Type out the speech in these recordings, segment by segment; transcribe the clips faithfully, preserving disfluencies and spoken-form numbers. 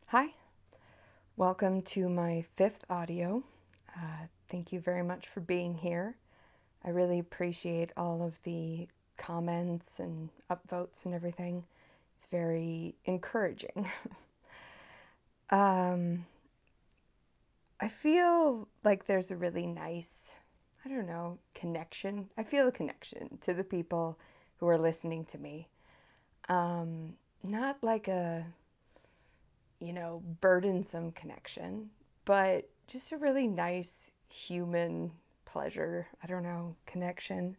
Hi, welcome to my fifth audio. Uh, thank you very much for being here. I really appreciate all of the comments and upvotes and everything. It's very encouraging. um, I feel like there's a really nice, I don't know, connection. I feel a connection to the people who are listening to me. Um, not like a you know, burdensome connection, but just a really nice human pleasure, I don't know, connection.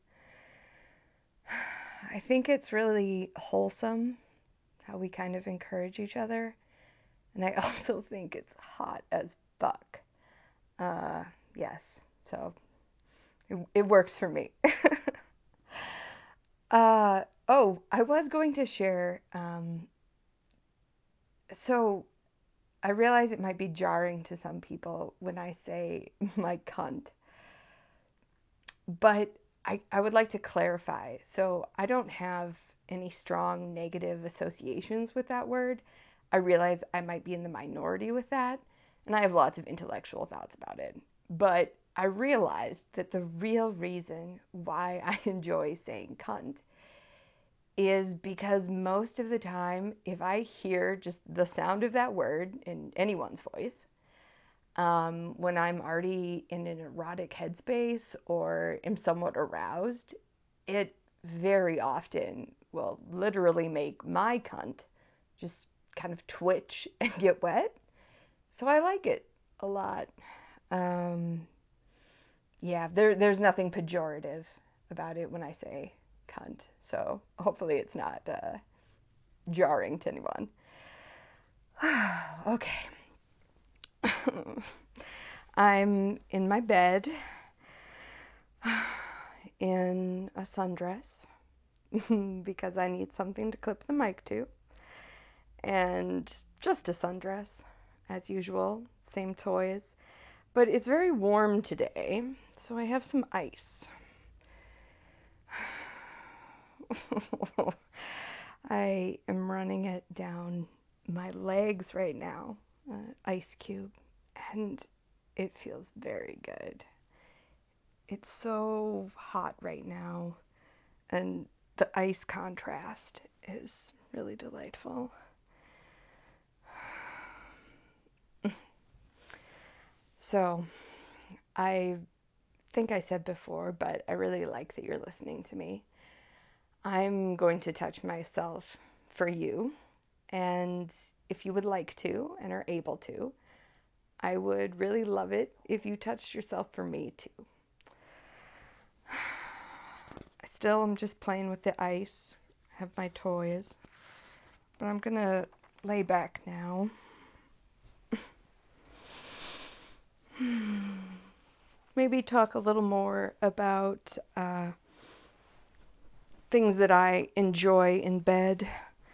I think it's really wholesome how we kind of encourage each other. And I also think it's hot as fuck. Uh, yes, so it, it works for me. uh, oh, I was going to share. Um, so I realize it might be jarring to some people when I say my cunt, but I, I would like to clarify. So I don't have any strong negative associations with that word. I realize I might be in the minority with that, and I have lots of intellectual thoughts about it. But I realized that the real reason why I enjoy saying cunt is because most of the time, if I hear just the sound of that word in anyone's voice, um, when I'm already in an erotic headspace or am somewhat aroused, it very often will literally make my cunt just kind of twitch and get wet. So I like it a lot. Um, yeah, there, there's nothing pejorative about it when I say cunt. So hopefully it's not uh, jarring to anyone. Okay. I'm in my bed in a sundress because I need something to clip the mic to, and just a sundress as usual, same toys. But it's very warm today, so I have some ice. I am running it down my legs right now, uh, ice cube, and it feels very good. It's so hot right now, and the ice contrast is really delightful. So, I think I said before, but I really like that you're listening to me. I'm going to touch myself for you, and if you would like to and are able to, I would really love it if you touched yourself for me too. I still am just playing with the ice, have my toys, but I'm gonna lay back now. Maybe talk a little more about uh, things that I enjoy in bed,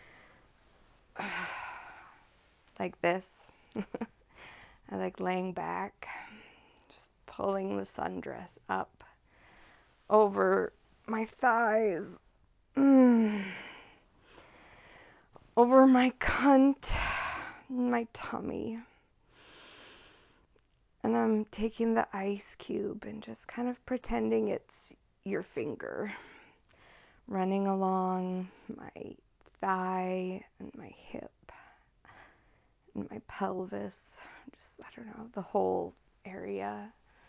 like this. I like laying back, just pulling the sundress up over my thighs, mm, over my cunt, my tummy. And I'm taking the ice cube and just kind of pretending it's your finger running along my thigh and my hip and my pelvis. Just, I don't know, the whole area.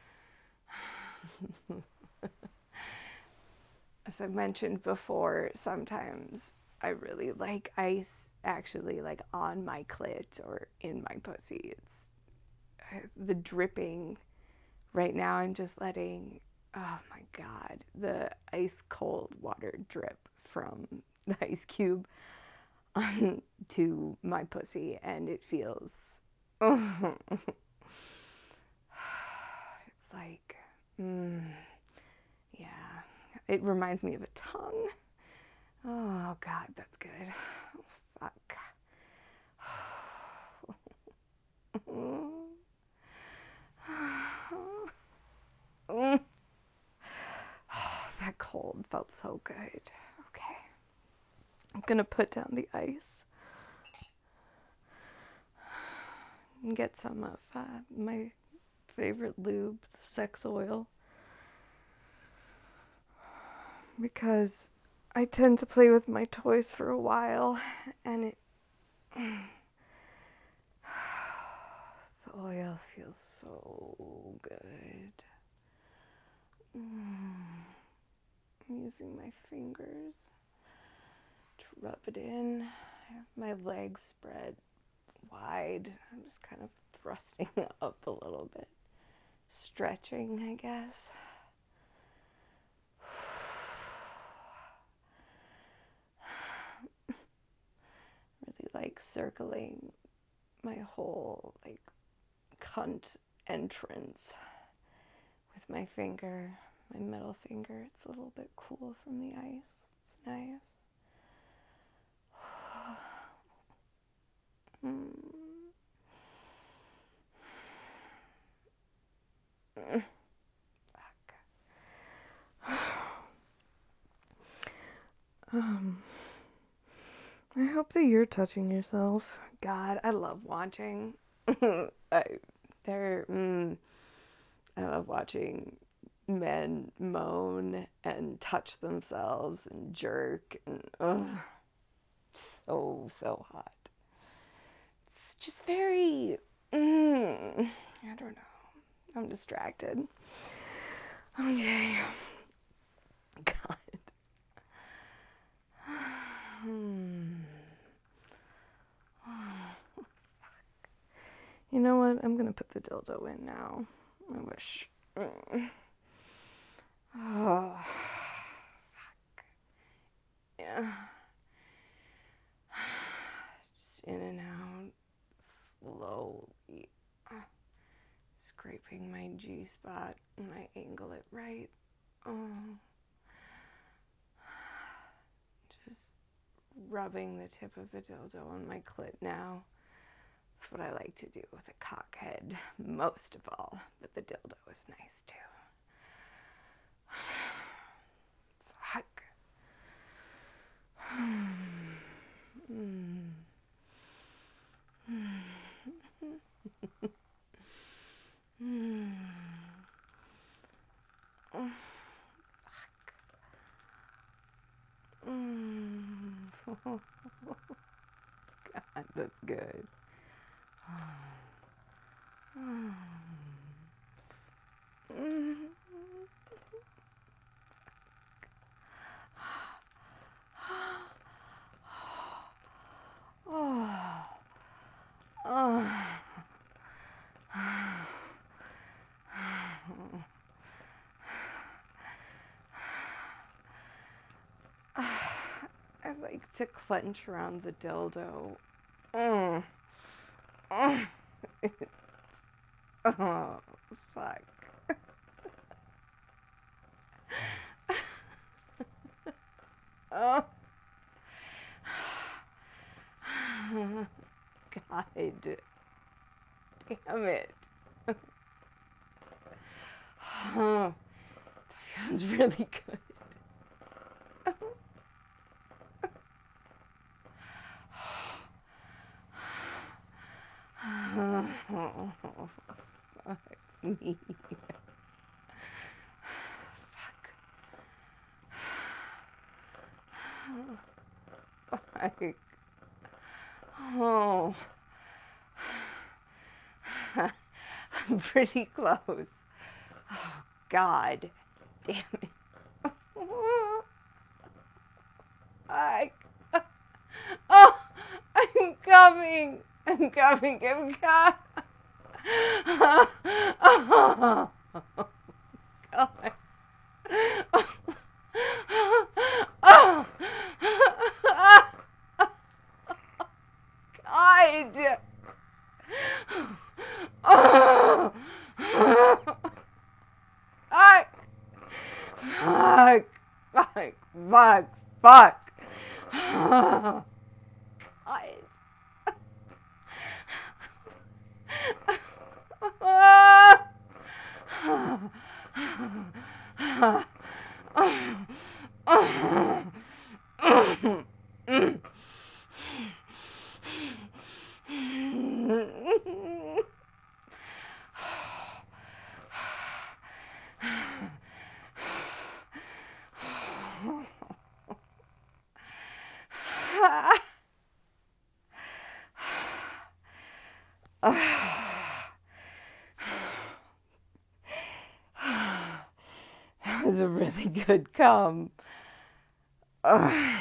As I mentioned before, sometimes I really like ice actually like on my clit or in my pussy. It's uh, the dripping. Right now I'm just letting, oh my God, the ice cold water drip from the ice cube onto my pussy, and it feels, oh, it's like, mm, yeah, it reminds me of a tongue. Oh God, that's good. Oh, fuck. That cold felt so good. Okay. I'm gonna put down the ice. and get some of uh, my favorite lube, sex oil, because I tend to play with my toys for a while, and it the oil feels so good. I'm using my fingers to rub it in. I have my legs spread wide. I'm just kind of thrusting up a little bit, stretching, I guess. Really like circling my whole like cunt entrance with my finger, my middle finger. It's a little bit cool from the ice. It's nice. Mm. um, I hope that you're touching yourself. God, I love watching. I, they're, mm, I love watching men moan and touch themselves and jerk and ugh, so so hot. It's just very, mm, I don't know. I'm distracted. Okay. God. Hmm. You know what? I'm gonna put the dildo in now. I wish. Mm. Oh, fuck. Yeah. Just in and out, slowly. Scraping my G spot and I angle it right. Oh. Just rubbing the tip of the dildo on my clit now. That's what I like to do with a cockhead most of all, but the dildo is nice too. Fuck. mm. Mm. Oh, fuck. Mm. God, that's good. Mm. Oh. Oh. I like to clench around the dildo. Mm. Mm. Oh, fuck. Oh. God. Damn it. Oh, that feels really good. Oh, fuck me. Fuck. Fuck. Oh. I'm pretty close. Oh, God. Damn it. I, oh, I'm coming. I'm coming. I'm coming. Oh, God. Oh, God. Oh, fuck. Fuck. Fuck. Fuck. Fuck. Oh, God. That was a really good come. Ugh.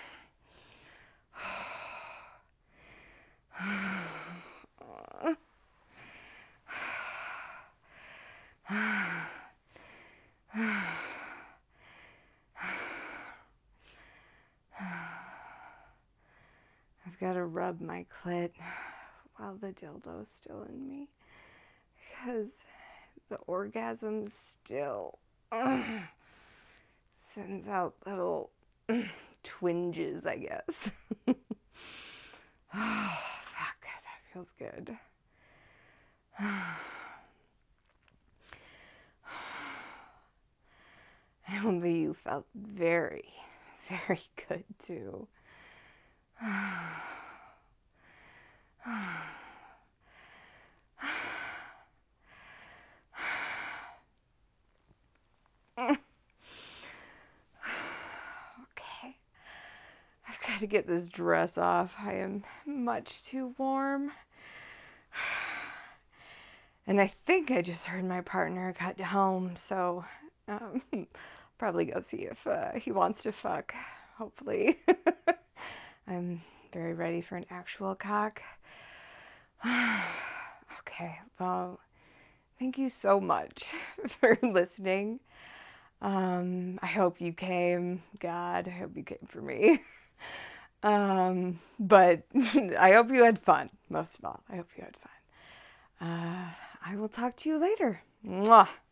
I've got to rub my clit while the dildo's still in me, because the orgasm still uh, sends out little uh, twinges, I guess. Oh, fuck, that feels good. I hope that you felt very, very good too. Okay, I've got to get this dress off. I am much too warm. And I think I just heard my partner got home, so um, probably go see if uh, he wants to fuck. Hopefully. I'm very ready for an actual cock. Okay, well, thank you so much for listening. Um, I hope you came. God, I hope you came for me. Um, but I hope you had fun, most of all. I hope you had fun. Uh, I will talk to you later. Mwah.